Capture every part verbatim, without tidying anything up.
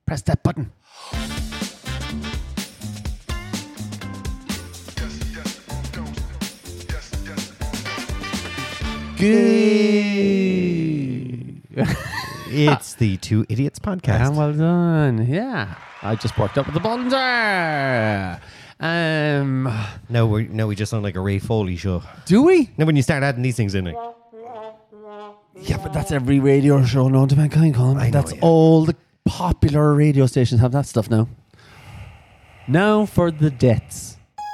Press that button. Good. It's the Two Idiots podcast. And well done. Yeah. I just worked up with the buttons. Um, No, we no, we just sound like a Ray Foley show. do we? Now, when you start adding these things in, like, Yeah, but that's every radio show known to mankind, Colin. I know, That's yeah. all the popular radio stations have that stuff now. Now for the deaths.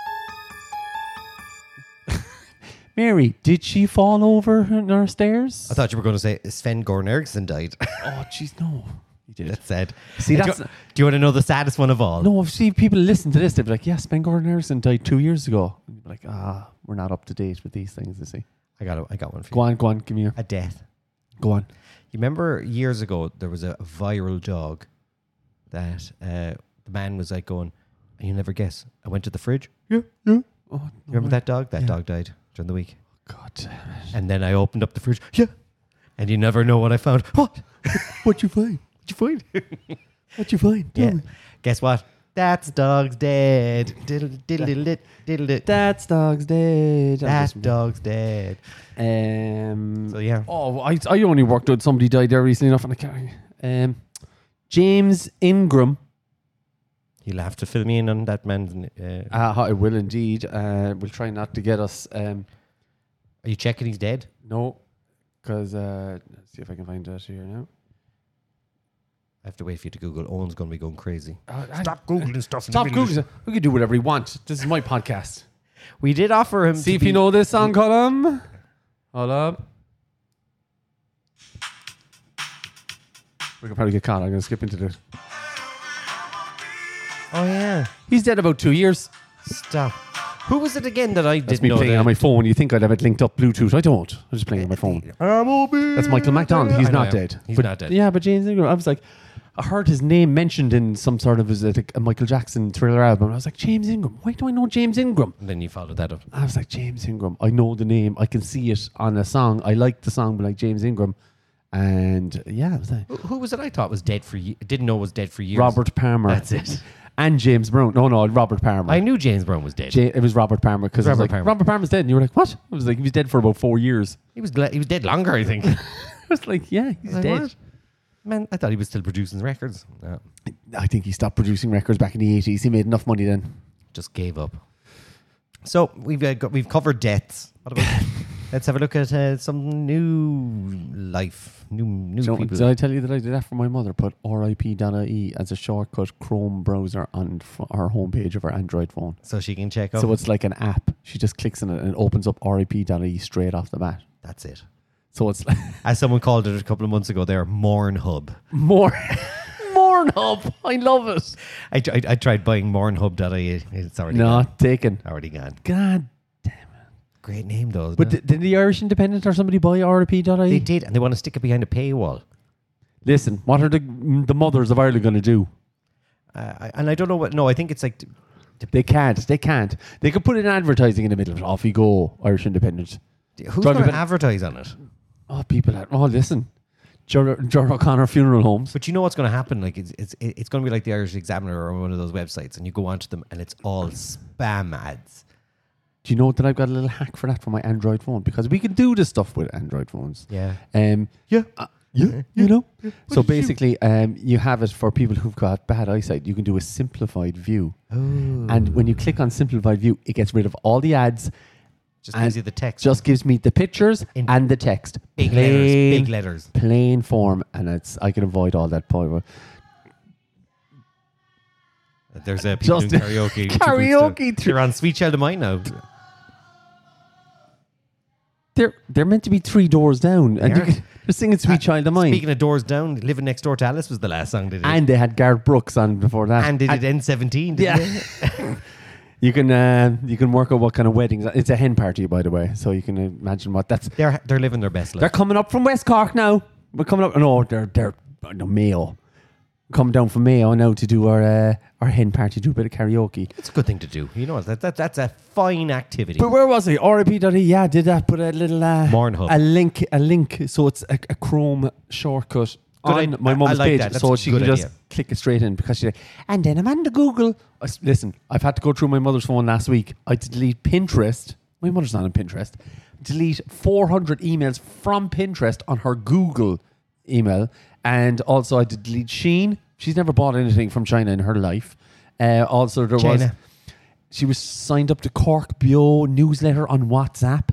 Mary, did she fall over her stairs? I thought you were going to say Sven Goran Eriksson died. Oh, jeez, no. He did. That's sad. See, do, that's... you, do you want to know the saddest one of all? No, I've seen people listen to this. They'd be like, yeah, Sven Goran Eriksson died two years ago. And you'd be like, ah, we're not up to date with these things, you see. I got, a, I got one for Go you. on, go on, give me your... A death. Go on. You remember years ago there was a viral dog that uh, the man was like going, and you never guess. I went to the fridge. Yeah, yeah. Oh, no You remember way. that dog? That Yeah. dog died during the week. God damn it. And then I opened up the fridge. Yeah. And you never know what I found. What? What'd you find? What'd you find? What'd you find? Tell Yeah. me. Guess what? That's dog's dead. Diddle diddle diddle diddle diddle. That's dog's dead. That dog's dead. Um. So yeah. Oh, I I only worked with somebody died there recently enough, and I can't. Um, James Ingram. You'll have to fill me in on that man's. Uh, Uh, I will indeed. Uh, we'll try not to get us. Um, are you checking he's dead? no, because uh, let's see if I can find that here now. I have to wait for you to Google. Owen's going to be going crazy. Uh, Stop Googling stuff. in the Stop middle of Googling. We can do whatever we want. This is my podcast. this. We did offer him. See to if be, you know this song, Colum. Hold up. We could probably get caught. I'm going to skip into this. Oh yeah. He's dead about two years. Stop. Who was it again that I That's didn't me know? playing that- on my phone. You think I'd have it linked up Bluetooth? I don't. I'm just playing on my phone. That's Michael McDonald. He's I know, not yeah. dead. He's But- not dead. Yeah, but James Ingram. I was like, I heard his name mentioned in some sort of a, a Michael Jackson Thriller album. I was like, James Ingram. Why do I know James Ingram? And then you followed that up. I was like, James Ingram. I know the name. I can see it on a song. I like the song, but like James Ingram. And yeah, I was like, Who, who was it? I thought was dead for. Ye- didn't know was dead for years. Robert Palmer. That's it. And James Brown. No, no, Robert Palmer. I knew James Brown was dead. Ja- it was Robert Palmer because I was Robert like, Palmer. Robert Palmer's dead. And you were like, what? I was like, he was dead for about four years. he was gle- he was dead longer, I think. I was like, yeah, he's Like, dead. what? Man, I thought he was still producing records. No, I think he stopped producing records back in the eighties. He made enough money then. just gave up. So we've uh, got, we've covered deaths. What about? Let's have a look at uh, some new life, new new So, people. did I tell you that I did that for my mother? Put R I P dot I E as a shortcut Chrome browser on f- our homepage of her Android phone. so she can check out. So it's like an app. She just clicks on it and it opens up R I P dot I E straight off the bat. That's it. So it's like As someone called it a couple of months ago, there, Morn Hub. more, more hub. I love it. I, I, I tried buying mornhub dot I E. It's already gone. Not taken. Already gone. God. Great name though. Isn't But it? did, did the Irish Independent or somebody buy R I P dot I E? They did, and they want to stick it behind a paywall. Listen, what are the the mothers of Ireland going to do? Uh, I- and I don't know what. No, I think it's like. They can't. They can't. They could put in advertising in the middle of it. Off you go, Irish Independent. Who's Drug going to event- advertise on it? Oh, people. Are, oh, listen. Ger O'Connor Funeral Homes. But you know what's going to happen? Like it's it's it's going to be like the Irish Examiner or one of those websites, and you go onto them, and it's all spam ads. Do you know that I've got a little hack for that for my Android phone? Because we can do this stuff with Android phones. Yeah. Um, Yeah. uh, yeah, you know. So basically, um, you have it for people who've got bad eyesight. You can do a simplified view. Oh. And when you click on simplified view, it gets rid of all the ads. Just and gives you the text. Just gives me the pictures In and the text. big plain, letters. Big letters. plain form, and it's I can avoid all that point. There's uh, people Just- doing karaoke. Karaoke through- They're on Sweet Child of Mine now. They're they're meant to be three doors down, and They you are. can, they're singing "Sweet Uh, Child of Mine." Speaking of doors down, Living Next Door to Alice was the last song they did. And they had Garth Brooks on before that. And they did N seventeen, didn't Yeah. they? You can uh, you can work out what kind of weddings. It's a hen party, by the way, so you can imagine what that's. They're they're living their best They're life. coming up from West Cork now. We're coming up. No, they're they're no Mayo. Coming down from Mayo now to do our uh, our hen party, do a bit of karaoke. It's a good thing to do. You know, that, that that's a fine activity. But where was I? R I P dot I E. Yeah, did that. Put a little uh, Morn Hub. a link, a link. So it's a, a Chrome shortcut. Good on idea. my I- mum's I like page, that. That's so a she good can just idea. click it straight in because she. And then I'm on the Google. I s- Listen, I've had to go through my mother's phone last week. I had to delete Pinterest. My mother's not on Pinterest. Delete four hundred emails from Pinterest on her Google email, and also I had to delete Shein. She's never bought anything from China in her life. Uh, also, there was China. she was signed up to Cork Bio newsletter on WhatsApp.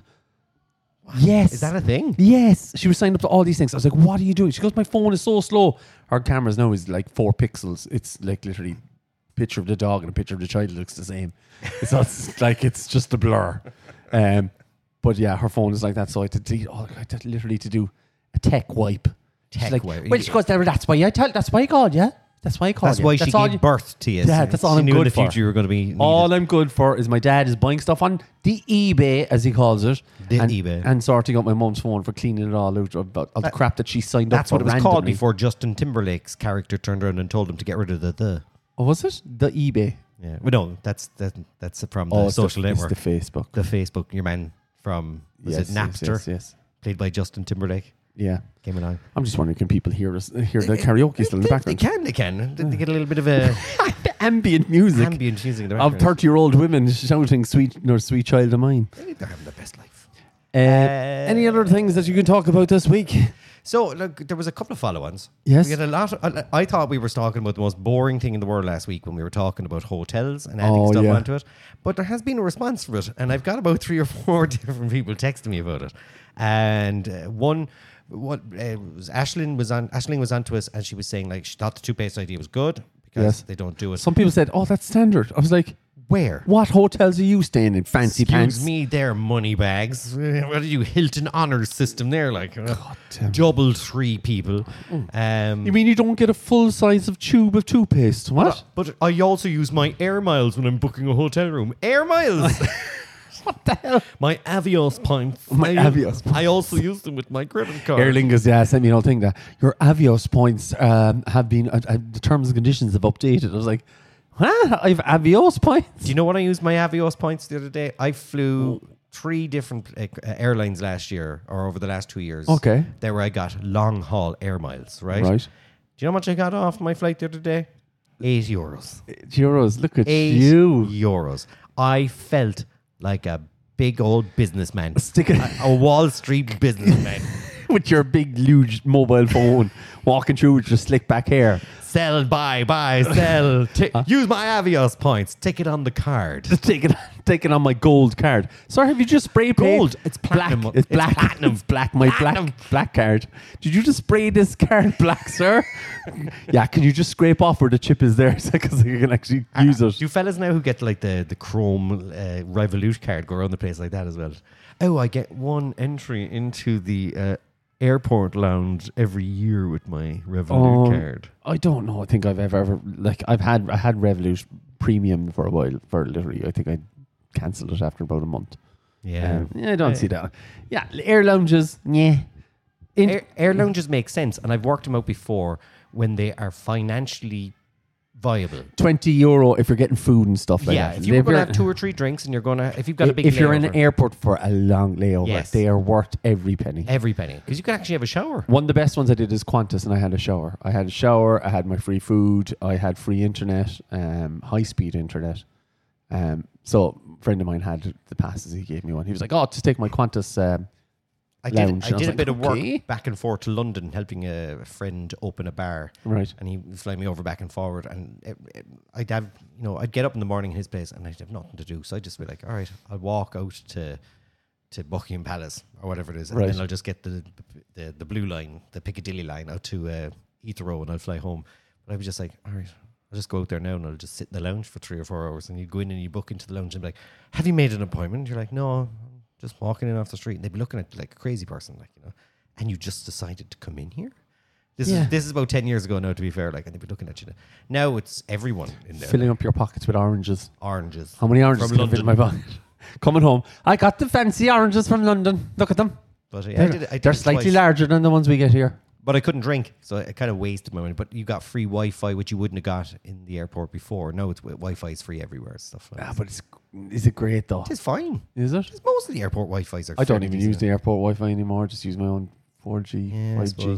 Yes. Is that a thing? Yes. She was signed up to all these things. I was like, what are you doing? She goes, my phone is so slow. Her cameras now is like four pixels. It's like literally picture of the dog and a picture of the child looks the same. It's not like it's just a blur. Um, but yeah, her phone is like that. So I had to delete all, I had to literally to do a tech wipe. She's Tech like, wipe. well, she goes, there, that's why I tell, that's why I called you. That's why I called That's you. why she all gave you- birth to you. Yeah, that's all she I'm knew good in the for. future you were going to be needed. All I'm good for is my dad is buying stuff on the eBay, as he calls it. The and, eBay. And sorting out my mum's phone for cleaning it all out about all the That- crap that she signed up That's for what it was randomly. called before Justin Timberlake's character turned around and told him to get rid of the the. Oh, was it? The eBay. Yeah, well, no, that's that, that's from the Oh, it's social the, network, It's the Facebook. the Facebook. Your man from was yes, it Napster, Yes, yes, yes. played by Justin Timberlake, Yeah. came on. I'm just wondering, can people hear us, hear the karaoke still in the They, background? they can, they can. They, they get a little bit of a Ambient music ambient music in the of background. thirty-year-old women shouting, "Sweet, no, sweet child of mine." They're having the best life. Uh, any other things that you can talk about this week? So, look, there was a couple of follow-ons. Yes. We had a lot. Of, I, I thought we were talking about the most boring thing in the world last week when we were talking about hotels and adding Oh, stuff yeah. onto it. But there has been a response for it, and I've got about three or four different people texting me about it. And uh, one, what uh, was Ashlyn was on. Ashlyn was onto us, and she was saying like she thought the toothpaste idea was good because Yes. they don't do it. Some people said, "Oh, that's standard." I was like, Where? "What hotels are you staying in? Fancy Excuse pants?" me, there, money bags. What are you, Hilton honors system there? Like uh, damn. double three people. Um, You mean you don't get a full size of tube of toothpaste? What? But I also use my Air Miles when I'm booking a hotel room. Air Miles! What the hell? My Avios points. My I, Avios I also use them with my credit card. Aer Lingus, yeah, sent me an old thing that your Avios points um, have been, uh, uh, the terms and conditions have updated. I was like, huh? I have Avios points? Do you know what I used my Avios points the other day? I flew three different uh, airlines last year or over the last two years. Okay. There where I got long haul air miles, right? Right. Do you know how much I got off my flight the other day? Eight euros. Euros, look at Eight you. euros. I felt like a big old businessman. Sticking a, a Wall Street businessman. with your big, huge mobile phone, walking through with your slick back hair. Sell, buy, buy, sell. T- use my Avios points. Take it on the card. Take it, take it on my gold card. Sorry, have you just spray painted? Gold. It's platinum. Black. It's It's black. platinum. It's black. My Platinum. black black card. Did you just spray this card black, sir? Yeah. Can you just scrape off where the chip is there, because you can actually use it? Do fellas now who get like the, the chrome uh, Revolut card go around the place like that as well? Oh, I get one entry into the uh, airport lounge every year with my Revolut Oh, card. I don't know. I think I've ever, ever like I've had I had Revolut Premium for a while. For literally, I think I cancelled it after about a month. Yeah. Um, yeah, I don't Uh, see that. Yeah, air lounges. Yeah. In- Air, air lounges make sense, and I've worked them out before when they are financially viable. twenty euro if you're getting food and stuff like Yeah, that. if you were going to If have two or three drinks and you're going to, if you've got a big if you're in layover, an airport for a long layover, Yes. they are worth every penny. every penny, because you can actually have a shower. One of the best ones I did is Qantas, and I had a shower. I had a shower. I had my free food. I had free internet, um, high speed internet. Um, so a friend of mine had the passes. He gave me one. He was like, "Oh, just take my Qantas." Um, I did, lounge. I And I was did a like, bit of work okay. back and forth to London, helping a friend open a bar. right. And he would fly me over back and forward, and it, it, I'd have, you know, I'd get up in the morning in his place, and I'd have nothing to do, so I'd just be like, all right, I'll walk out to to Buckingham Palace or whatever it is, and Right. then I'll just get the the, the blue line, the Piccadilly line, out to uh, Heathrow, and I'll fly home. But I was just like, all right, I'll just go out there now, and I'll just sit in the lounge for three or four hours, and you go in and you book into the lounge, and be like, have you made an appointment? You're like, no, I'm just walking in off the street, and they'd be looking at you like a crazy person, like, you know, and you just decided to come in here. This Yeah. is this is about ten years ago now, to be fair. Like, and they'd be looking at you. Now, now it's everyone in there. Filling up your pockets with oranges. Oranges. How many oranges From can I fit in my London. pocket? Coming home, I got the fancy oranges from London. Look at them. But yeah, I They're, did, it- I did they're it slightly twice. larger than the ones we get here. But I couldn't drink, so I kind of wasted my money. But you got free Wi-Fi, which you wouldn't have got in the airport before. No, it's Wi-Fi is free everywhere. and Stuff like Ah, that. but it's is it great though? It's fine. Is it? Most of the airport Wi-Fi's are. I don't fairly even decent. use the airport Wi-Fi anymore. Just use my own four G, Yeah, I five G. suppose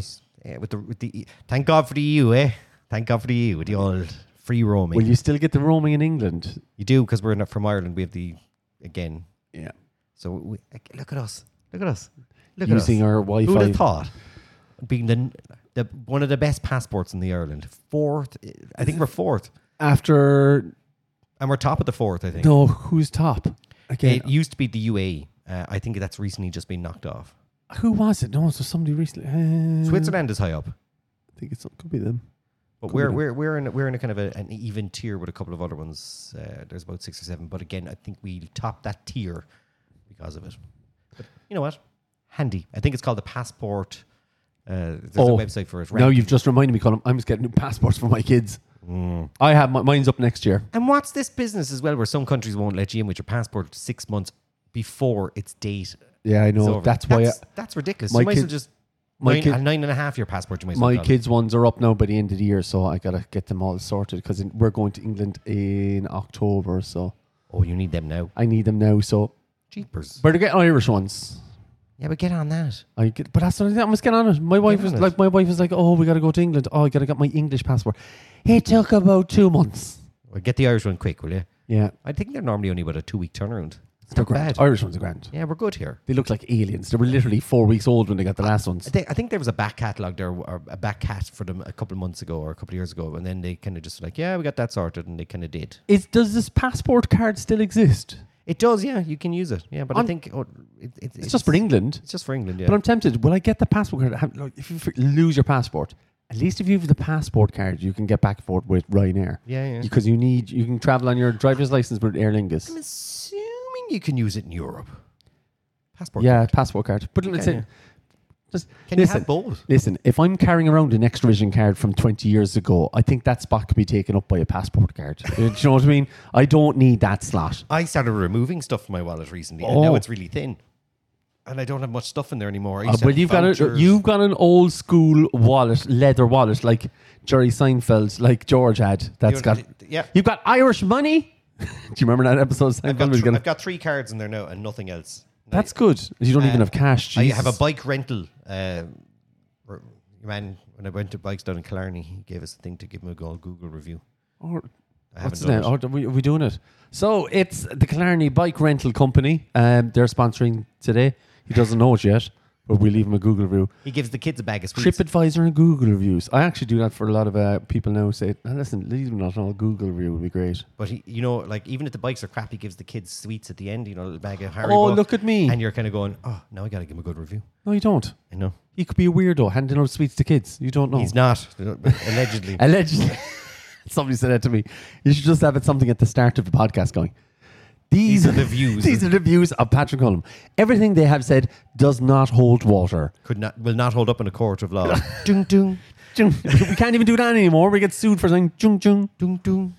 uh, with the with the. Thank God for the E U, eh? Thank God for the E U with the old free roaming. Will you still get the roaming in England? You do because we're not from Ireland. We have the again. Yeah. So we, look at us. Look at us. Look Using at us. our Wi-Fi. Who would have thought? Being the, the one of the best passports in the Ireland. Fourth. I think we're fourth. After... And we're top of the fourth, I think. No, who's top? Okay. It used to be the U A E. Uh, I think that's recently just been knocked off. Who was it? No, it was somebody recently. Uh, Switzerland is high up. I think it's could be them. But Could we're be. we're we're in we're in a kind of a, an even tier with a couple of other ones. Uh, there's about six or seven. But again, I think we top that tier because of it. But you know what? Handy. I think it's called the Passport. Uh, there's Oh, a website for it. Now you've just reminded me, Colin. I'm just getting new passports for my kids. Mm. I have my, mine's up next year. And what's this business as well, where some countries won't let you in with your passport six months before its date? Yeah, I is know. over? That's why That's, I, that's ridiculous. my You might as well kid- just my nine, kid- a nine and a half year passport. You might as well my call it. kids' ones are up now by the end of the year, so I gotta get them all sorted because we're going to England in October. So Oh, you need them now. I need them now. So Jeepers. better get Irish ones. Yeah, but get on that. I get, but that's what I must get on it. My wife on was it. like, my wife was like, oh, we got to go to England. Oh, I got to get my English passport. It took about two months. Well, get the Irish one quick, will you? Yeah, I think they're normally only about a two week turnaround. It's they're not grand. bad. Irish ones are grand. Yeah, we're good here. They look like aliens. They were literally four weeks old when they got the last I ones. think, I think there was a back catalogue there, or a back cat for them a couple of months ago or a couple of years ago, and then they kind of just like, yeah, we got that sorted, and they kind of did. Is does this passport card still exist? It does, yeah. You can use it, yeah. But I'm- I think oh, it, it, It's, just for England. It's just for England, yeah. But I'm tempted. Will I get the passport card? Have- like, if you f- lose your passport, at least if you have the passport card, you can get back and forth with Ryanair. yeah, yeah. Because you need, you can travel on your driver's license with Aer Lingus. I'm assuming you can use it in Europe. Passport. Yeah, card. passport card. But let's can, say, yeah. just Can you listen, have both? listen. If I'm carrying around an Extra Vision card from twenty years ago, I think that spot could be taken up by a passport card. Do you know what I mean? I don't need that slot. I started removing stuff from my wallet recently, and now Oh. it's really thin, and I don't have much stuff in there anymore. I Uh, used to well, have you've got a, vouchers. you've got an old school wallet, leather wallet, like Jerry Seinfeld, like George had. That's You- got. yeah. You've got Irish money. Do you remember that episode? I've Seinfeld got, was thr- gonna- I've got three cards in there now and nothing else. That's good. You don't Uh, even have cash. I have a Jesus. bike rental. Uh, r- man, when I went to bikes down in Killarney, he gave us a thing to give him a go- Google review. Or- I haven't What's his done name? it. Oh, are we, are we doing it? So it's the Killarney Bike Rental Company. Um, they're sponsoring today. He doesn't know it yet, but we leave him a Google review. He gives the kids a bag of sweets. TripAdvisor and Google reviews. I actually do that for a lot of uh, people now. Say, "Now listen, leave them not all Google review would be great. But he, you know, like even if the bikes are crap, he gives the kids sweets at the end. You know, a little bag of Haribo. Oh, look at me! And you're kind of going, oh, now I got to give him a good review. No, you don't. I know He could be a weirdo handing out sweets to kids. You don't know. he's not allegedly. Allegedly. Somebody said that to me. You should just have it something at the start of the podcast going. These, These are the views. These are the views of Patrick Cullum. Everything they have said does not hold water. Could not will not hold up in a court of law. Dung dung Jung. We can't even do that anymore. We get sued for saying jung jung. dung dung.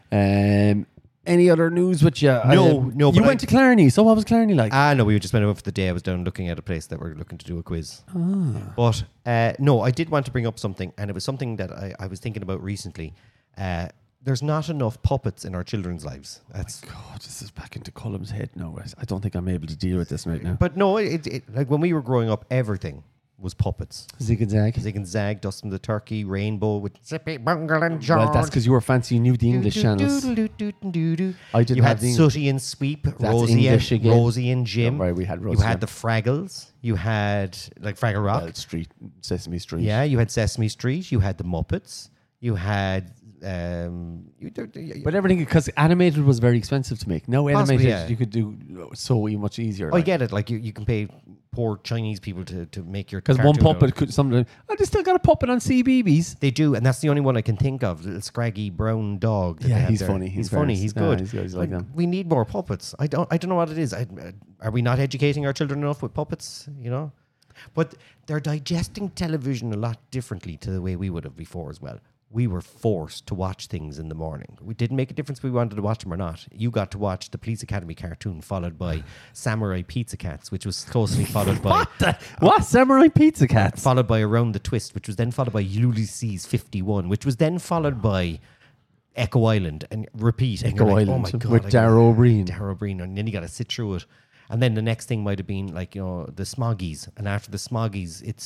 Um, any other news with you? No, I, no, You but went I- to Killarney. So what was Killarney like? Ah, no, we just went over for the day. I was down looking at a place that we're looking to do a quiz. Ah. But uh, no, I did want to bring up something, and it was something that I, I was thinking about recently. Uh, there's not enough puppets in our children's lives. That's God, this is back into Cullum's head now. I don't think I'm able to deal with this right now. but no, it, it like when we were growing up, everything was puppets. Zig and Zag. Zig and Zag, Dustin the Turkey, Rainbow with Zippy Bungle and George. Well, that's because you were fancy. You knew the English channels. I didn't You have had the Sooty and Sweep, Rosie English and, again. Rosie and Jim. Yeah, right, we had You Rosie, had yeah. the Fraggles. You had like Fraggle Rock. Well, Street, Sesame Street. Yeah, you had Sesame Street. You had the Muppets. You had. Um, you, there- there- But everything, because animated was very expensive to make. Now Possibly, animated, yeah. you could do so much easier. I get it. Like you, you can pay poor Chinese people to, to make your Because one cartoon puppet out. could sometimes. Oh, they still got a puppet on C B B S. They do, and that's the only one I can think of. Little scraggy brown dog. That Yeah, they have he's there. funny. He's, He's funny. very- He's yeah, good. he's good. He's like them. We need more puppets. I don't. I don't know what it is. I, uh, are we not educating our children enough with puppets? You know, but they're digesting television a lot differently to the way we would have before as well. We were forced to watch things in the morning. We didn't make a difference if we wanted to watch them or not. You got to watch the Police Academy cartoon, followed by Samurai Pizza Cats, which was closely followed by What? The, what? Samurai Pizza Cats? followed by Around the Twist, which was then followed by Ulysses fifty-one, which was then followed by Echo Island, and repeat. And Echo you're like, Island oh my God, with I Dara gotta- O'Brien. Dara O'Brien, and then you got to sit through it. And then the next thing might have been like, you know, the Smoggies. And after the Smoggies, it's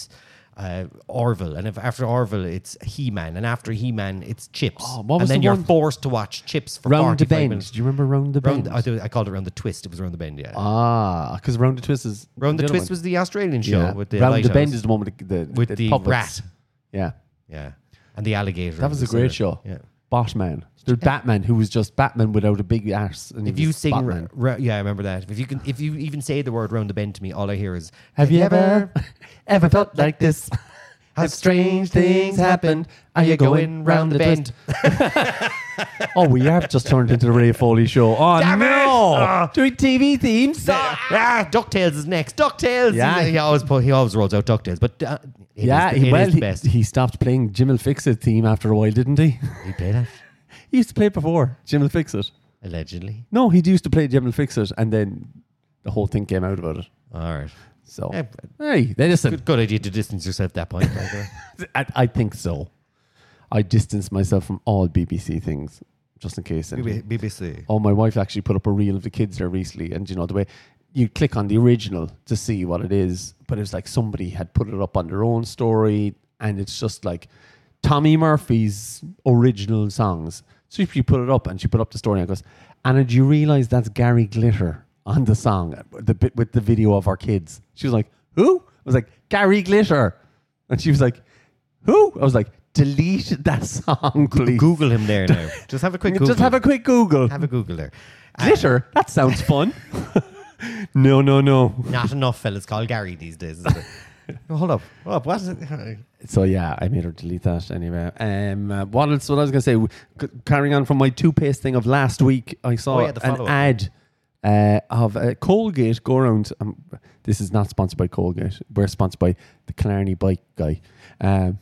uh, Orville, and if after Orville it's He-Man, and after He-Man it's Chips, Oh, what was and then the you're one- forced to watch Chips for Round the forty-five Bend. minutes. Do you remember Round the Round, Bend? I, do- I called it Round the Twist. It was Round the Bend, yeah. Ah, because Round the Twist is Round the other Twist one. was the Australian show Yeah. with the Round the lighthouse, Bend is the one with the, the with the, the puppets. rat, Yeah, yeah, and the alligator. that was a and great the- show. Yeah. Batman. There's Batman, who was just Batman without a big arse. And he If you was sing, Batman. ra- yeah, I remember that. If you can, if you even say the word "round the bend" to me, all I hear is Have you ever, ever felt like this? Have strange things happened? Are you going round the bend? Oh, we have just turned into the Ray Foley show. Oh, Damn it! no. Ah. Doing T V themes? Ah, DuckTales is next. DuckTales. Yeah. he, he always put, he always rolls out DuckTales, but uh, it Yeah, is, the- he, it well, is the he, best. he stopped playing Jim will Fix It theme after a while, didn't he? He played that He used to play it before, Jim will Fix It. allegedly. No, he used to play Jim will Fix It, and then the whole thing came out about it. All right. So, Yeah, hey, they listen. good, good idea to distance yourself at that point. by the way. I, I think so. I distance myself from all B B C things, just in case. anything- B B C. Oh, my wife actually put up a reel of the kids there recently, and you know the way you click on the original to see what it is, but it was like somebody had put it up on their own story, and it's just like Tommy Murphy's original songs. So she put it up, and she put up the story, and goes, "Anna, do you realize that's Gary Glitter on the song, the bit with the video of our kids?" She was like, "Who?" I was like, "Gary Glitter," and she was like, "Who?" I was like, "Delete that song, please." Google him there now. Just have a quick Google. Just have a quick Google. have a Google there. Uh, Glitter? That sounds fun. no, no, no. Not enough fellas call Gary these days. Is it? No, hold up. Hold up. What is it? So yeah, I made her delete that anyway. Um, uh, what else? What I was gonna say? w- c- Carrying on from my toothpaste thing of last week, I saw Oh, yeah, the an follow-up. ad uh, of uh, Colgate go around. Um, this is not sponsored by Colgate. We're sponsored by the Killarney bike guy. Um,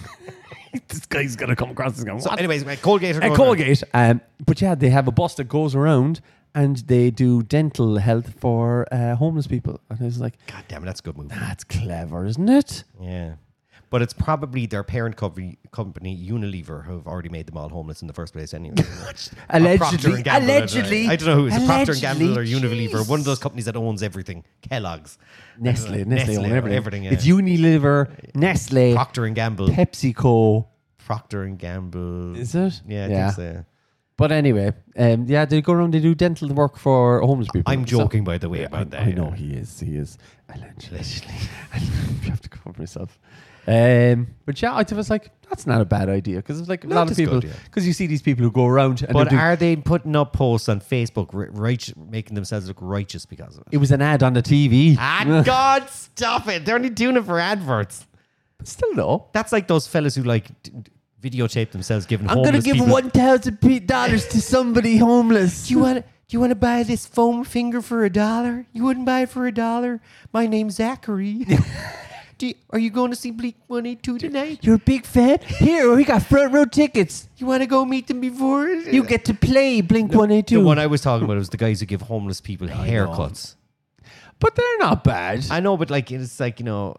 this guy's gonna come across and go, So, "What?" anyways, right, Colgate. Are Uh, going Colgate. Um, but yeah, they have a bus that goes around and they do dental health for uh, homeless people. And I was like, God damn it, that's a good move. that's clever, isn't it? Yeah. But it's probably their parent company, company Unilever, who have already made them all homeless in the first place anyway. Or Procter and Allegedly. Gamble, I don't know. Allegedly. I don't know who is it, Procter and Gamble or Allegedly. Unilever, one of those companies that owns everything. Kellogg's. Nestle. Nestle, Nestle own or everything. everything, yeah. It's Unilever, Nestle, Procter and Gamble. PepsiCo. Procter and Gamble. Is it? Yeah, I Yeah. think so. But anyway, um, yeah, they go around, they do dental work for homeless people. I'm So- joking, by the way, Yeah, about I, that. I know he is. He is. Allegedly. I have to cover myself. Um, but yeah, I was like, that's not a bad idea because it's like a No, lot of it's people. good, yeah. Because you see these people who go around and But they're doing- are they putting up posts on Facebook, ri- right, making themselves look righteous because of it? it was an ad on the T V. Ah, God, stop it. They're only doing it for adverts. But still, though. That's like those fellas who like d- d- videotape themselves giving I'm gonna homeless give people. one thousand dollars to somebody homeless. Do you want to? Do you want to buy this foam finger for a dollar? You wouldn't buy it for a dollar. My name's Zachary. Do you, are you going to see Bleak one eighty-two tonight? You're a big fan. Here, we got front row tickets. You want to go meet them before? You get to play Blink one The eighty-two. one I was talking about was the guys who give homeless people haircuts. But they're not bad. I know, but like it's like you know,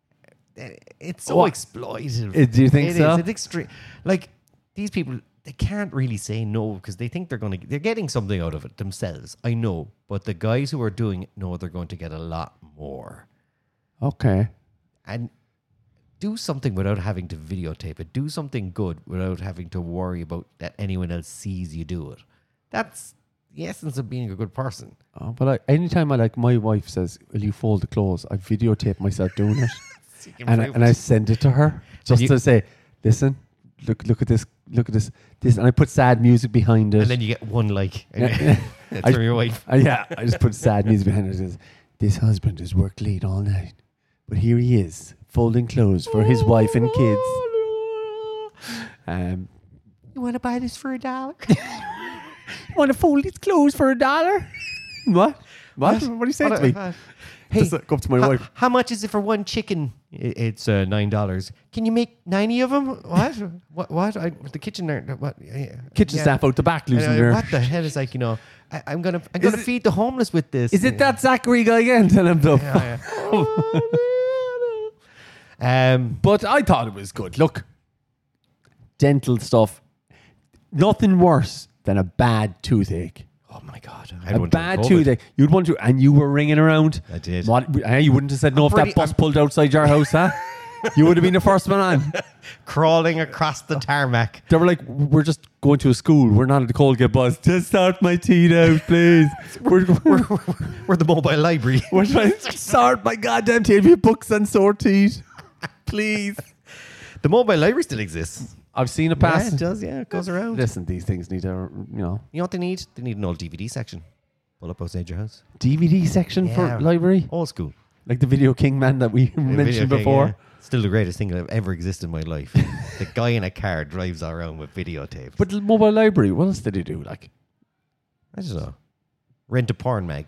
it's so What? exploitive. Uh, do you think It so? is. It's extreme. Like these people, they can't really say no because they think they're going to. They're getting something out of it themselves. I know, but the guys who are doing it know they're going to get a lot more. Okay. And do something without having to videotape it. Do something good without having to worry about that anyone else sees you do it. That's the essence of being a good person. Oh, but I, anytime I like, my wife says, "Will you fold the clothes?" I videotape myself doing it, and I, and I send it to her just you- to say, "Listen, look, look at this, look at this, this," and I put sad music behind it. And then you get one like. Yeah. That's I- from your wife. Uh, yeah, I just put sad music behind it. It says, "This husband has worked late all night, but here he is folding clothes for his wife and kids." Um, You want to buy this for a dollar? want to fold his clothes for a dollar? What? What? What do you say to me? Hey, Just uh, go up to my how, wife. how much is it for one chicken? I- It's uh, nine dollars. Can you make ninety of them? What? what? What? I, the kitchen there. What? Yeah. Kitchen Yeah. staff out the back losing Uh, their. what the hell is like? You know, I, I'm gonna I'm Is gonna it- feed the homeless with this. Is it that Zachary guy again? Tell him to. Yeah, yeah. um, But I thought it was good. Look, dental stuff. Nothing worse than a bad toothache. oh my god, I A went bad through COVID. toothache. You'd want to, and you were ringing around. I did. What? eh, You wouldn't have said no I'm if pretty- that bus I'm- pulled outside your house, huh? You would have been the first one on. Crawling across the tarmac. They were like, we're just going to a school. We're not at the Colgate bus. Just sort my teeth out, please. we're, we're, We're, we're the mobile library. we're trying to sort my goddamn teeth. Have you books and sore teeth? Please. The mobile library still exists. I've seen it Yeah, pass. it does. Yeah, it goes around. Listen, these things need to, you know, You know what they need? They need an old D V D section. Pull up outside your house. D V D section Yeah. for library. Old school. Like the Video King man that we Yeah, mentioned Video King, before. yeah. Still the greatest thing that have ever existed in my life. The guy in a car drives around with videotapes. But the mobile library, what else did he do? Like, I don't know. Rent a porn mag.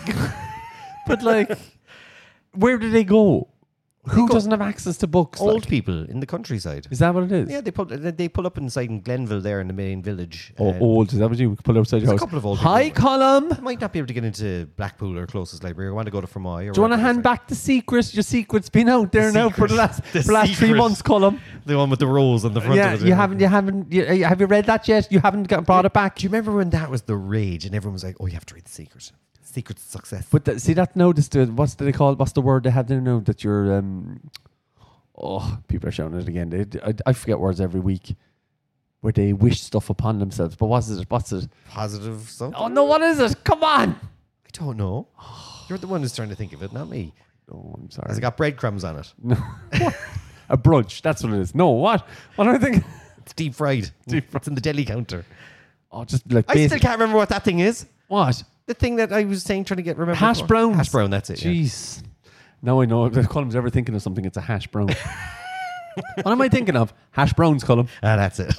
but like, where do they go? Who go- doesn't have access to books? Old like? people in the countryside. Is that what it is? Yeah, they pull they pull up inside in Glenville there in the main village. Oh, Uh, old. Is that what you pull outside your there's a house? couple of old Hi, people. Column. I might not be able to get into Blackpool or closest library. I want to go to Fermoy. Or Do you want to wherever hand it's back the secret? Your secret's been out there The now for the secret. last, The for the last three secret. months, Column. like. The one with the rose on the front Yeah, of it. you haven't, you haven't, you, uh, have you read that yet? You haven't got, brought it back. Do you remember when that was the rage and everyone was like, oh, you have to read The Secret. Secret to Success. But the, see that now, this the, what's the, they call? What's the word they have there now? That you're, um, oh, people are shouting it again. They, I, I forget words every week. Where they wish stuff upon themselves. But what's it? What's it? Positive something? Oh no, what is it? Come on. I don't know. You're the one who's trying to think of it, not me. Oh, I'm sorry. Has it got breadcrumbs on it? No. A brunch. That's what it is. No, what? What am I thinking? It's deep fried. Deep It's in the deli counter. Oh, just like I still basic. can't remember what that thing is. What? The thing that I was saying, trying to get remember. Hash before. browns. Hash brown, that's it. Yeah. Jeez. Now I know. If Column's ever thinking of something, it's a hash brown. What am I thinking of? Hash browns, Column. Ah, that's it.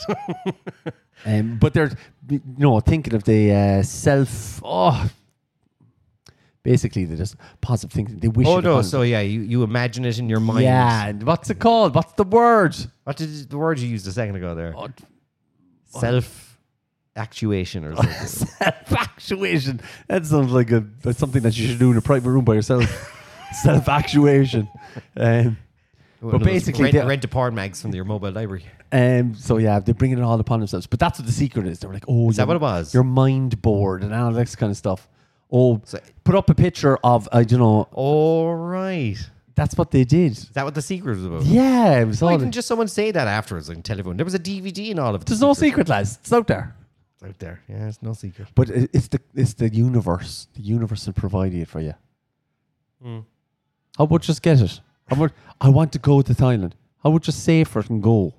Um, but they're, you know, thinking of the uh, self. Oh, basically, they're just positive thinking. They wish. oh it no! upon So yeah, you, you imagine it in your mind. yeah. and What's it called? What's the word? What did you- the word you used a second ago there? Oh, Self actuation or something. self-actuation. That sounds like a that's something that you should do in a private room by yourself. Self-actuation. Um, One of those basically rent, they- rent a porn mags from your mobile library. um, so yeah, they're bringing it all upon themselves. But that's what the secret is. They're like, oh, Is that your- what it was? Your mind board and all that kind of stuff. Oh, So- put up a picture of, I don't know. All right. That's what they did. Is that what the secret was about? Yeah, it was Why all. didn't just someone say that afterwards and tell everyone? There was a D V D in all of it. There's no secret, lads. It's out there. It's out there. Yeah, it's no secret. But it- it's the it's the universe. The universe will provide it for you. Mm. How about just get it? How about, I want to go to Thailand. How about just save for it and go?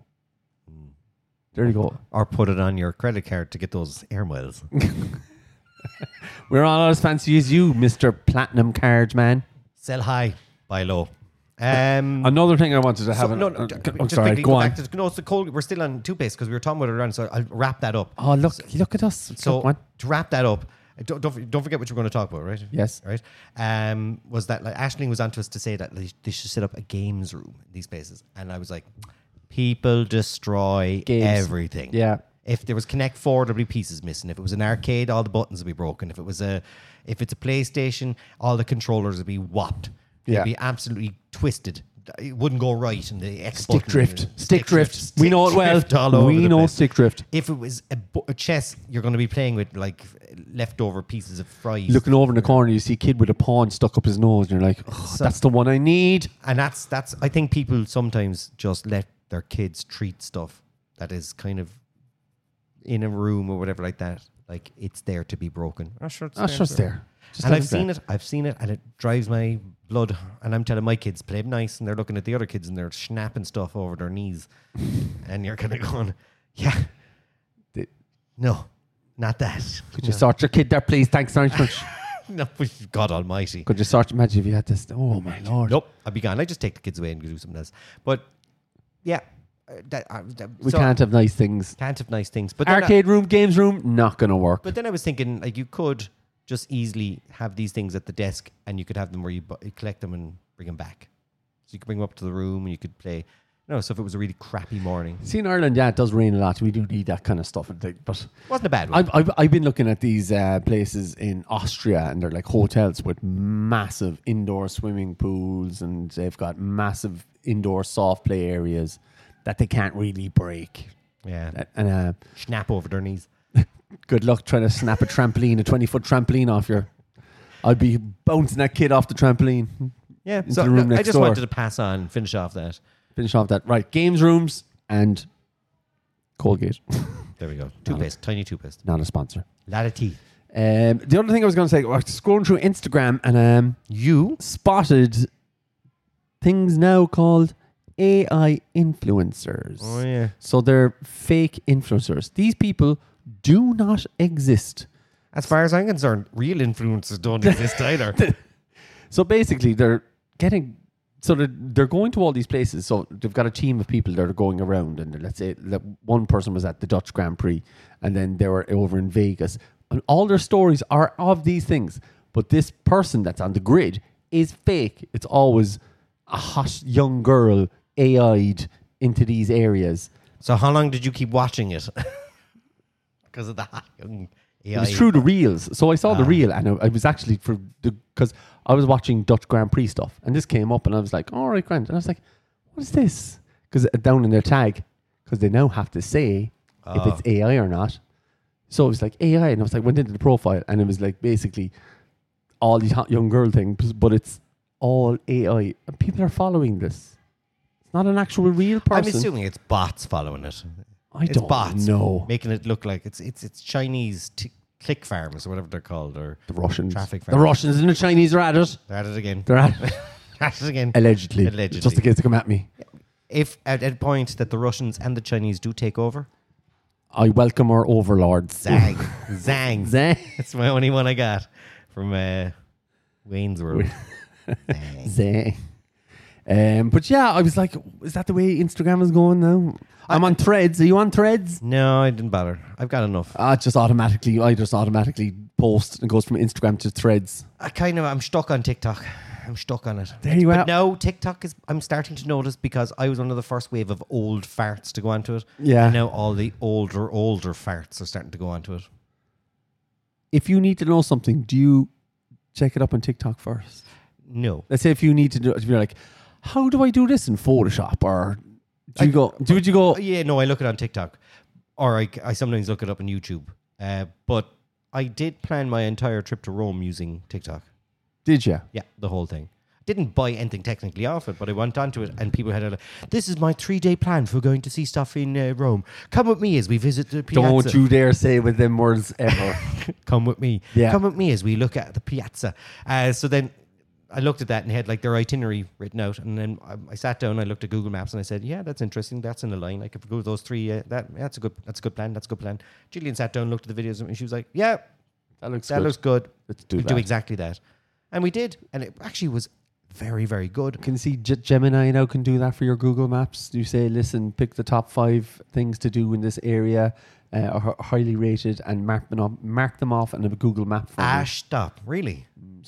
There you go. Or put it on your credit card to get those air miles. We're all as fancy as you, Mister Platinum Card Man. Sell high, buy low. Um, Another thing I wanted to have. so, an, no, no, uh, just I'm sorry, quickly, go on. back to, no, it's the cold. We're still on toothpaste because we were talking about it around. So I'll wrap that up. Oh, look, look at us. So Go on. to wrap that up, uh, don't, don't don't forget what you're going to talk about, right? Yes. Right. Um, was that like Ashling was onto us to say that they, they should set up a games room in these places, and I was like, people destroy Games. everything. Yeah. If there was Connect Four, there'd be pieces missing. If it was an arcade, all the buttons would be broken. If it was a, if it's a PlayStation, all the controllers would be whopped. They'd Yeah. be absolutely twisted. It wouldn't go right in the X Stick button. drift. Stick drift. Stick We know it well. drift all over We the know place. stick drift. If it was a, bu- a chess, you're going to be playing with like leftover pieces of fries. Looking over in the corner, you see a kid with a pawn stuck up his nose, and you're like, oh, So- that's the one I need. And that's that's. I think people sometimes just let their kids treat stuff that is kind of in a room or whatever like that. Like it's there to be broken. Oh, sure, it's Oh, sure, it's there. Just and let I've it there. seen it. I've seen it, and it drives my blood. And I'm telling my kids, play nice, and they're looking at the other kids, and they're snapping stuff over their knees, and you're kind of going, yeah, They- no, not that. Could you sort your kid there, please? Thanks very much. No, God Almighty. Could you sort? Imagine if you had this. Oh my lord. Nope, I'd be gone. I just take the kids away and go do something else. But yeah, uh, that, uh, that, We so can't have nice things. can't have nice things. But then I- Arcade room, games room, not gonna work. But then I was thinking, like, you could just easily have these things at the desk, and you could have them where you, bu- you collect them and bring them back. So you could bring them up to the room, and you could play. You know, so if it was a really crappy morning, See, in Ireland, yeah, it does rain a lot. We do need that kind of stuff. But it wasn't a bad one. I've, I've, I've been looking at these uh, places in Austria, and they're like hotels with massive indoor swimming pools, and they've got massive indoor soft play areas that they can't really break. Yeah, And uh, snap over their knees. good luck trying to snap a trampoline, a twenty-foot trampoline off your... I'd be bouncing that kid off the trampoline. Yeah, Into so the room no, I next just door. wanted to pass on, finish off that. Finish off that. Right. Games rooms and Colgate. There we go. Toothpaste. Tiny toothpaste. Not a sponsor. Lot of teeth. Um, the other thing I was going to say, I was scrolling through Instagram and um, You spotted things now called A I influencers. Oh, yeah. So they're fake influencers. These people do not exist. As far as I'm concerned, real influencers don't exist either. So basically, they're getting, so they're, they're going to all these places. So they've got a team of people that are going around, and let's say that one person was at the Dutch Grand Prix, and then they were over in Vegas, and all their stories are of these things. But this person that's on the grid is fake. It's always a hot young girl A I'd into these areas. So how long did you keep watching it? Because of the hot young A I. It was through the reels. So I saw Ah. the reel, and I, I was actually for the because I was watching Dutch Grand Prix stuff, and this came up, and I was like, "All right, Grant," and I was like, "What is this?" Because down in their tag, because they now have to say if Ah. it's A I or not. So it was like A I, and I was like, went into the profile, and it was like basically all these hot young girl things, but it's all A I, and people are following this. It's not an actual real person. I'm assuming it's bots following it. I it's don't bots know. making it look like it's it's it's Chinese t- click farms or whatever they're called, or The Russians, traffic the farms. Russians and the Chinese are at it. They're at it again. They're at it. At it again. Allegedly. Allegedly. Just in case they come at me. If at a point that the Russians and the Chinese do take over, I welcome our overlords. zang, zang, Zang. That's my only one I got from uh, Wayne's World. Zang. Zang. Um, but yeah, I was like, is that the way Instagram is going now? I'm on Threads. Are you on Threads? No, I didn't bother. I've got enough. Ah, it just automatically, I just automatically post and goes from Instagram to Threads. I kind of, I'm stuck on TikTok. I'm stuck on it. There you but are. now TikTok is, I'm starting to notice because I was one of the first wave of old farts to go onto it. Yeah. And now all the older, older farts are starting to go onto it. If you need to know something, do you check it up on TikTok first? No. Let's say if you need to do, if you're like, how do I do this in Photoshop? Or do you I- go, do you go, Yeah, no, I look it on TikTok. Or I, I sometimes look it up on YouTube. Uh, but I did plan my entire trip to Rome using TikTok. did you? Yeah, the whole thing. Didn't buy anything technically off it, but I went onto it and people had a, this is my three-day plan for going to see stuff in uh, Rome. Come with me as we visit the piazza. Don't you dare say with them words ever. Come with me. Yeah. Come with me as we look at the piazza. Uh, so then I looked at that and had like their itinerary written out. And then I, I sat down, I looked at Google Maps and I said, yeah, that's interesting. That's in the line. I could go with those three. Uh, that yeah, that's a good that's a good plan. That's a good plan. Gillian sat down, looked at the videos and she was like, yeah, That looks that good. looks good. Let's do We'll that. do exactly that. And we did. And it actually was very, very good. Can you see G- Gemini now can do that for your Google Maps? You say, listen, pick the top five things to do in this area, uh, are h- highly rated, and mark them off, mark them off in a Google map for Ah, you. stop. Really?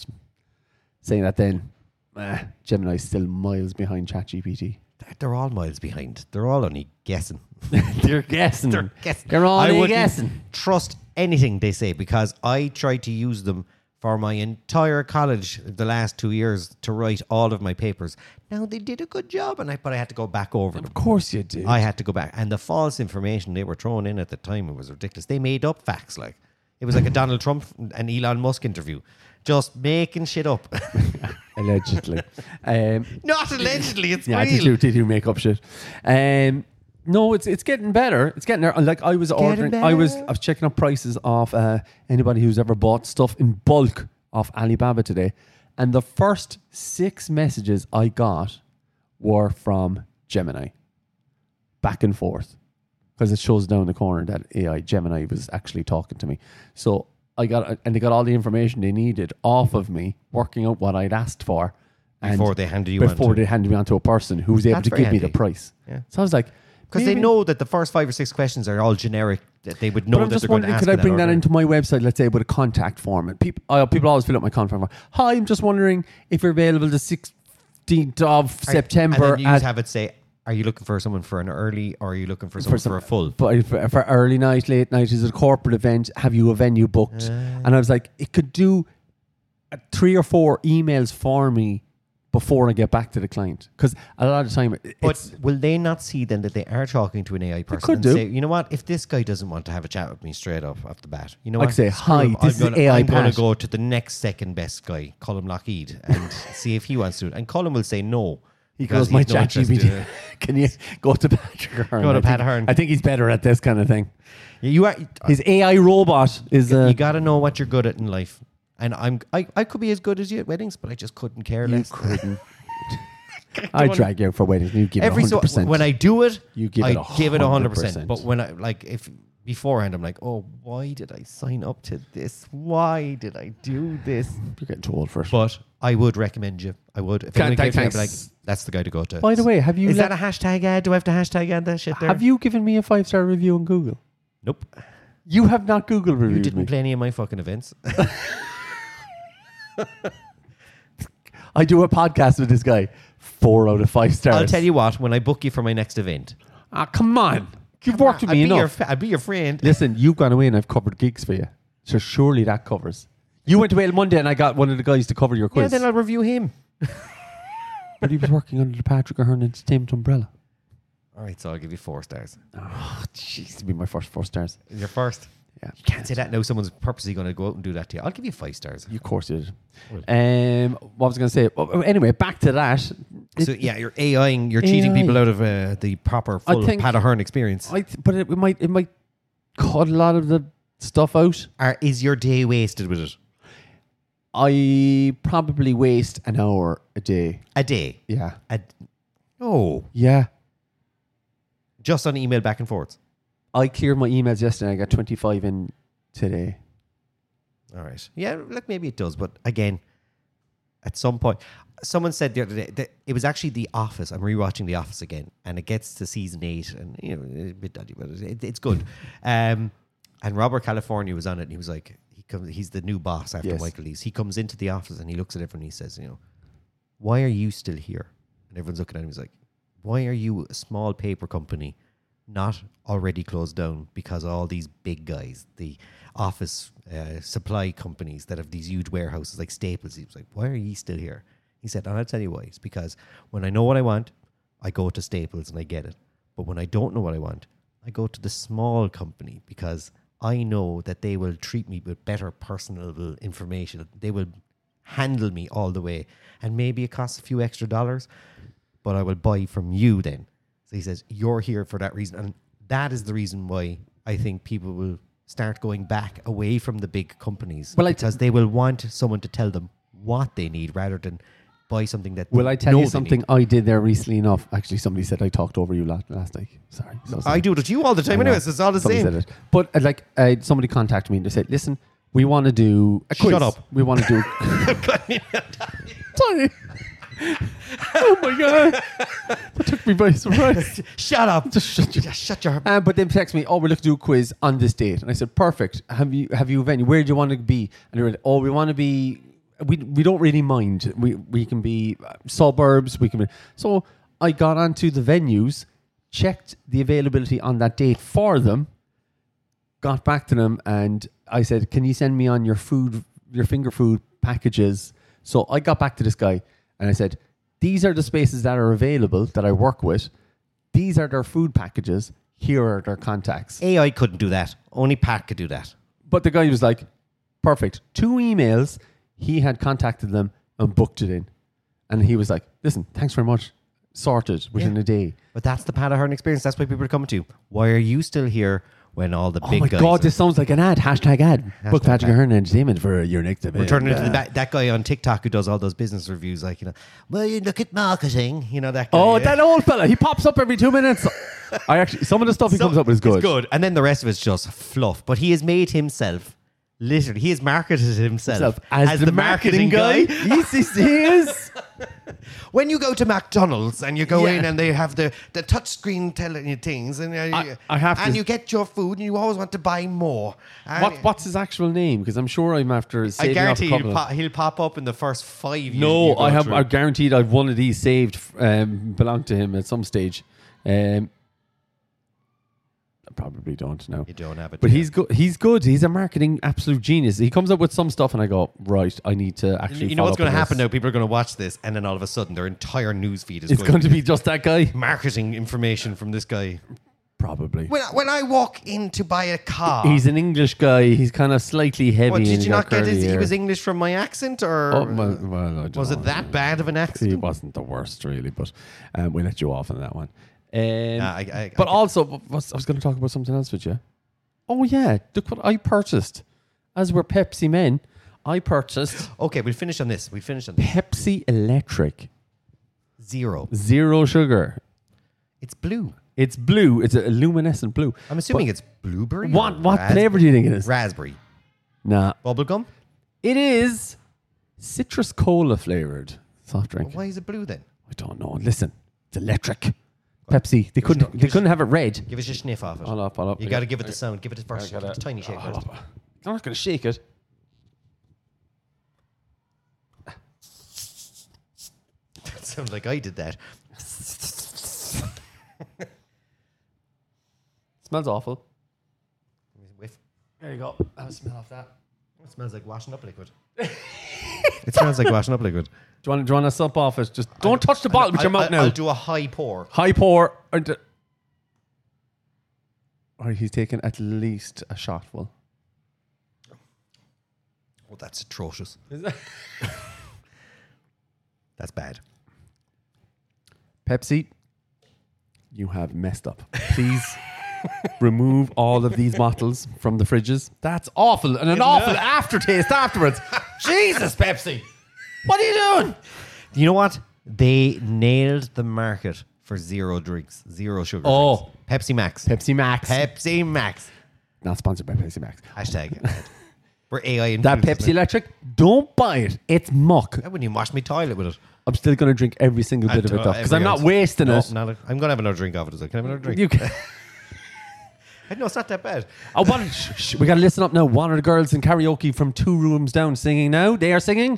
Saying that then, uh, Gemini's still miles behind ChatGPT. They're all miles behind. They're all only guessing. They're guessing. They're guessing. They're all I only wouldn't guessing. trust anything they say because I tried to use them for my entire college the last two years to write all of my papers. Now they did a good job, and I but I had to go back over them. Of course you do. I had to go back, and the false information they were throwing in at the time, it was ridiculous. They made up facts, like it was like a Donald Trump and Elon Musk interview, just making shit up. Allegedly. um, Not allegedly, it's yeah, real. they do, they do make up shit. Um, no, it's it's getting better. It's getting there. Like I was ordering, I was I was checking up prices off uh, anybody who's ever bought stuff in bulk off Alibaba today, and the first six messages I got were from Gemini, back and forth, because it shows down the corner that A I Gemini was actually talking to me. So I got and they got all the information they needed off of me, working out what I'd asked for. And Before they handed you before on to- they handed me on to a person who was able That's to very give me the handy. price. Yeah. So I was like, Because they maybe- know that the first five or six questions are all generic, that they would know But I'm that just they're going to wondering, ask could I in bring that order. into my website, let's say, with a contact form? And people, uh, people always fill out my contact form. Hi, I'm just wondering if you're available the sixteenth of September. And then you at, just have it say, are you looking for someone for an early or are you looking for someone for, some- a full? for, for, for early night, late night, is it a corporate event? Have you a venue booked? and I was like, it could do uh, three or four emails for me before I get back to the client. Because a lot of the time, it- But it's, will they not see then that they are talking to an A I person could and do. say, you know what, if this guy doesn't want to have a chat with me straight up off the bat, you know I what? could say, Screw "Hi, him. this I'm is gonna, A I I'm going Pat." to go to the next second best guy, Colin Lockheed, and see if he wants to. And Colin will say no, He Because goes, my he's no chat interest G P T. in it. Can you go to Patrick Ahern? Go to I Pat think- Ahern. I think he's better at this kind of thing. You are. His A I robot is. Uh, you got to know what you're good at in life. And I'm. I, I could be as good as you at weddings, but I just couldn't care you less. couldn't. I drag you out for weddings. And you give Every it one hundred so percent. when I do it, You give I it give it one hundred one hundred percent. percent. But when I like if beforehand, I'm like, oh, why did I sign up to this? Why did I do this? You're getting too old for it. But I would recommend you. I would. If Can't- anyone came to me, I'd thanks. be like, that's the guy to go to. By the way, have you Is let- that a hashtag ad? Do I have to hashtag ad that shit there? have you given me a five star review on Google? Nope. You have not Google reviewed You didn't me. play any of my fucking events. I do a podcast with this guy. Four out of five stars. I'll tell you what. When I book you for my next event, Ah, come on. You've worked with I'd me be your, enough. fa- I'd be your friend. Listen, you've gone away and I've covered gigs for you. So surely that covers. You went away on Monday and I got one of the guys to cover your Yeah, quiz. then I'll review him. But he was working under the Patrick Ahern Entertainment umbrella. All right, so I'll give you four stars. Oh, jeez, to be my first four stars. Your first. Yeah. You can't say that now. Someone's purposely going to go out and do that to you. I'll give you five stars. You, of course, you did. Well. Um, what was I going to say? Oh, anyway, back to that. So yeah, you're AIing, you're cheating A I. people out of uh, the proper I full think- Pat Ahern experience. I th- but it, it might it might cut a lot of the stuff out. Or is your day wasted with it? I probably waste an hour a day. A day. Yeah. A, oh, Yeah. just on email back and forth. I cleared my emails yesterday. I got twenty-five in today. All right. Yeah, like maybe it does, but again, at some point, someone said the other day that it was actually The Office. I'm rewatching The Office again, and it gets to season eight, and you know, a bit dodgy, but it, it's good. Um, and Robert California was on it, and he was like, he comes, he's the new boss after Yes. Michael leaves. He comes into the office and he looks at everyone. And he says, you know, why are you still here? And everyone's looking at him. He's like, why are you a small paper company? Not already closed down because all these big guys, the office uh, supply companies that have these huge warehouses like Staples. He was like, why are you still here? He said, and I'll tell you why. It's because when I know what I want, I go to Staples and I get it. But when I don't know what I want, I go to the small company because I know that they will treat me with better personal information. They will handle me all the way. And maybe it costs a few extra dollars, but I will buy from you then. So he says, you're here for that reason. And that is the reason why I think people will start going back away from the big companies. Well, I- because they will want someone to tell them what they need rather than buy something that Will they I tell know you they something need. I did there recently enough? Actually, somebody said I talked over you last, last night. Sorry. So I do it to you all the time I know. anyway, so it's all the Somebody same. said it. But uh, like uh, somebody contacted me and they said, listen, we want to do a quiz. Shut up. We want to do. Sorry. Oh my god! That took me by surprise. Shut up. Just shut your. Just shut your... Um, but then text me, oh, we're looking to do a quiz on this date, and I said, perfect. Have you have you a venue? Where do you want to be? And they were like, oh, we want to be. We we don't really mind. We we can be uh, suburbs. We can be. So I got onto the venues, checked the availability on that date for them, got back to them, and I said, can you send me on your food, your finger food packages? So I got back to this guy and I said, these are the spaces that are available that I work with. These are their food packages. Here are their contacts. A I couldn't do that. Only Pat could do that. But the guy was like, perfect. Two emails. He had contacted them and booked it in. And he was like, listen, thanks very much. Sorted within Yeah. a day. But that's the Pat Ahern experience. That's why people are coming to. Why are you still here when all the Oh big my guys... God, are- this sounds like an ad. Hashtag ad. Book Hashtag Patrick ad. Ahern Entertainment for your next event. We're turning into Uh, the, that, that guy on TikTok who does all those business reviews, like, you know, well, you look at marketing, you know, that guy. Oh, yeah. that old fella. He pops up every two minutes. I actually, some of the stuff he So- comes up with is good. It's good. And then the rest of it's just fluff. But he has made himself, literally, he has marketed himself Himself As, the, marketing, guy. yes, yes, he is. When you go to McDonald's and you go Yeah. in and they have the, the touchscreen telling you things, and, uh, I- I have and to- you get your food and you always want to buy more. And What, what's his actual name? Because I'm sure I'm after I saving off guarantee a he'll, couple of- pop, he'll pop up in the first five years. No, you go I have. through. I guaranteed I've one of these saved. Um, belong to him at some stage. Um, I probably don't know. You don't have it. But yeah. he's good. He's good. He's a marketing absolute genius. He comes up with some stuff, and I go, right. I need to actually. You know what's going to happen now? People are going to watch this, and then all of a sudden, their entire news feed is It's going going to be just that guy. marketing information from this guy. probably. When, when I walk in to buy a car, He's an English guy. He's kind of slightly heavy. what, and did he you got not get curly his? He hair. was English from my accent, or Oh, well, well, I don't was know. it that bad of an He accent? wasn't the worst, really, but um, we let you off on that one. Um, Uh, I, I, but I, also, what was, I was going to talk about something else with you. Oh, yeah. Look what I purchased. As we're Pepsi men, I purchased okay, we'll finish on this. We finish on this. Pepsi Electric. Zero. Zero sugar. It's blue. It's blue. It's a luminescent blue. I'm assuming it's blueberry. What or what rasp- flavor do you think it is? Raspberry. Nah. Bubblegum. It is citrus cola flavored soft drink. Why is it blue then? I don't know. Listen, it's electric. Pepsi. They Give us couldn't. no- They give us- couldn't have it red. Give us a sniff off it. Hold up, hold up. You got to give it the sound. Give it the first. I gotta- Give it a tiny shake hold first. up. I'm not going to shake it. That sounds like I did that. Smells awful. Whiff. There you go. Have a smell off that. It smells like washing up liquid. It smells like washing up liquid. Do you want? Do you want to sup off it? Just don't touch the bottle with your I'll, mouth now. I'll do a high pour. High pour. Or d- All right, he's taking at least a shot full. Oh, that's atrocious. That's bad. Pepsi, you have messed up. Please remove all of these bottles from the fridges. That's awful. And an awful aftertaste afterwards. Jesus, Pepsi. What are you doing? You know what? They nailed the market for zero drinks, zero sugar Oh. drinks. Pepsi Max. Pepsi Max. Pepsi Max. Not sponsored by Pepsi Max. Hashtag. We're A I That influencers Pepsi now. Electric, don't buy it. It's muck. I wouldn't even wash my toilet with it. I'm still going to drink every single bit of it though, because I'm not wasting no, it. Not a, I'm going to have another drink of it as well. Can I have another drink? You can. I know it's not that bad. Oh, what, sh- sh- we got to listen up now. One of the girls in karaoke from two rooms down singing now. They are singing.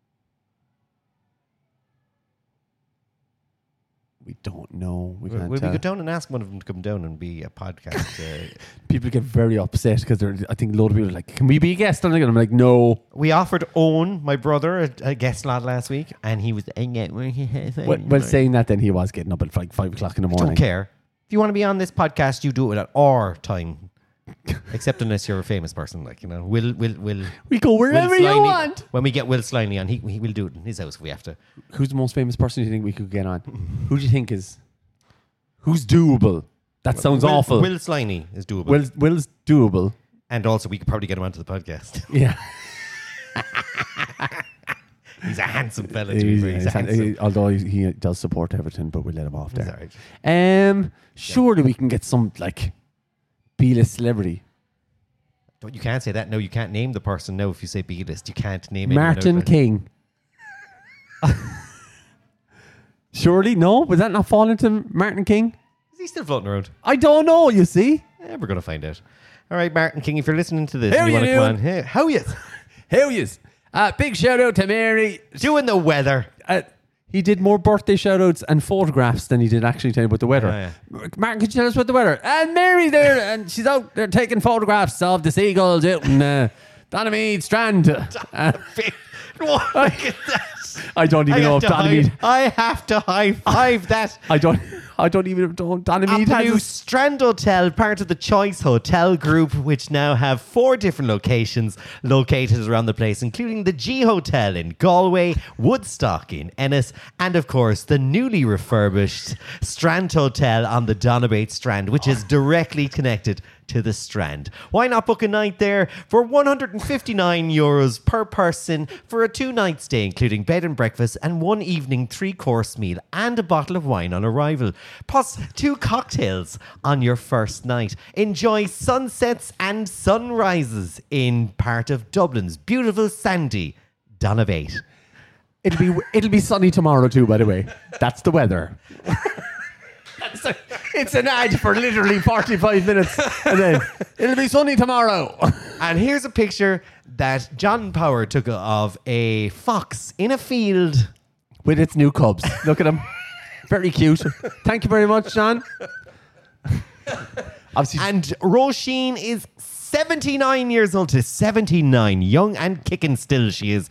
We don't know. We Will can't we tell. go down and ask one of them to come down and be a podcast? uh, People get very upset because I think a load of people are like, "Can we be a guest?" And I'm like, "No." we offered Owen, my brother, a, a guest slot last week, and he was. Well, well, saying that, then he was getting up at like five o'clock in the morning. Don't care. If you want to be on this podcast, you do it at our time. Except unless you're a famous person, like, you know, we'll we'll we'll We go wherever Will you Sliney- want. When we get Will Sliney on, he he will do it in his house if we have to. Who's the most famous person you think we could get on? Who do you think is? Who's doable? That sounds Will, awful. Will Sliney is doable, Will's, Will's doable. and also we could probably get him onto the podcast. Yeah. He's a handsome fella. To be He's- fair. He's he's- handsome. he- although he, he does support Everton, but we let him off He's there. all right. Um, surely we can get some like B-list celebrity. Don't, you can't say that. No, you can't name the person. No, if you say B-list, you can't name anyone Martin out there. King. Surely, no? Would that not fall into Martin King? Is he still floating around? I don't know. You see, Eh, we're gonna find out. All right, Martin King, if you're listening to this, How and you you want to come doing? on, hey, how you hell yes. Uh, big shout out to Mary. doing the weather? Uh, he did more birthday shout outs and photographs than he did actually tell you about the weather. Oh, yeah. Martin, could you tell us about the weather? And Mary's there, and she's out there taking photographs of the seagulls out in uh, Donamead Strand. Uh, What? Look at that. I don't even I know have, if to high, Donamead. I have to high five that. I don't. I don't even know Donamead. Apalu has- Strand Hotel, part of the Choice Hotel Group, which now have four different locations located around the place, including the G Hotel in Galway, Woodstock in Ennis, and of course the newly refurbished Strand Hotel on the Donabate Strand, which is directly connected to the Strand. Why not book a night there for one hundred fifty-nine euros per person for a two-night stay, including bed and breakfast and one evening three-course meal and a bottle of wine on arrival, plus two cocktails on your first night. Enjoy sunsets and sunrises in part of Dublin's beautiful sandy Donabate. It'll be it'll be sunny tomorrow too. By the way, that's the weather. It's, a, it's an ad for literally forty-five minutes, and then it'll be sunny tomorrow. And here's a picture that John Power took of a fox in a field. With its new cubs. Look at them. Very cute. Thank you very much, John. Obviously, And Roisin is seventy-nine years old to seventy-nine. Young and kicking still she is.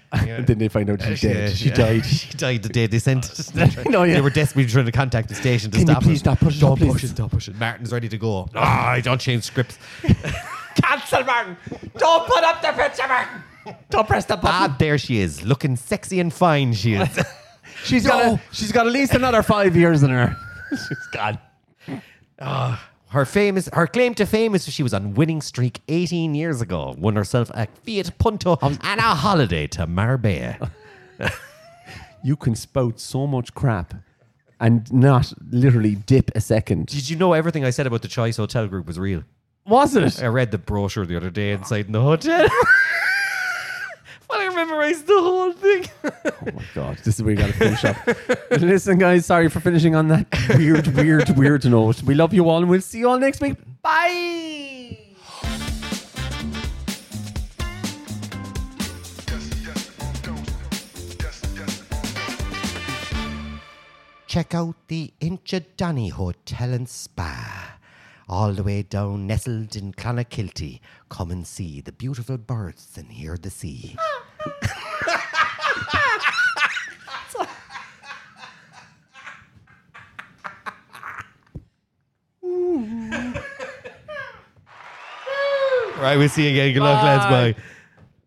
And then they find out she's dead. She died. She died the day they sent it. No, yeah. They were desperately trying to contact the station to Can you stop please it. stop pushing, Don't please? push it, stop push it. Martin's ready to go. Ah, I don't change scripts. Cancel, Martin. Don't put up the picture, Martin. Don't press the button. Ah, there she is, looking sexy and fine. She is. she's got a, she's got at least another five years in her. She's gone. Her famous, her claim to fame is she was on winning streak eighteen years ago. Won herself a Fiat Punto and a holiday to Marbella. You can spout so much crap and not literally dip a second. Did you know everything I said about the Choice Hotel Group was real? Was it? I read the brochure the other day inside in the hotel. Well, I memorized the whole thing. Oh my God, this is where you got to finish up. Listen, guys, sorry for finishing on that weird, weird, weird note. We love you all and we'll see you all next week. Bye. Check out the Inchydonny Hotel and Spa. All the way down, nestled in Clonakilty. Come and see the beautiful birds and hear the sea. Right, we'll see you again. Good luck, lads. Bye.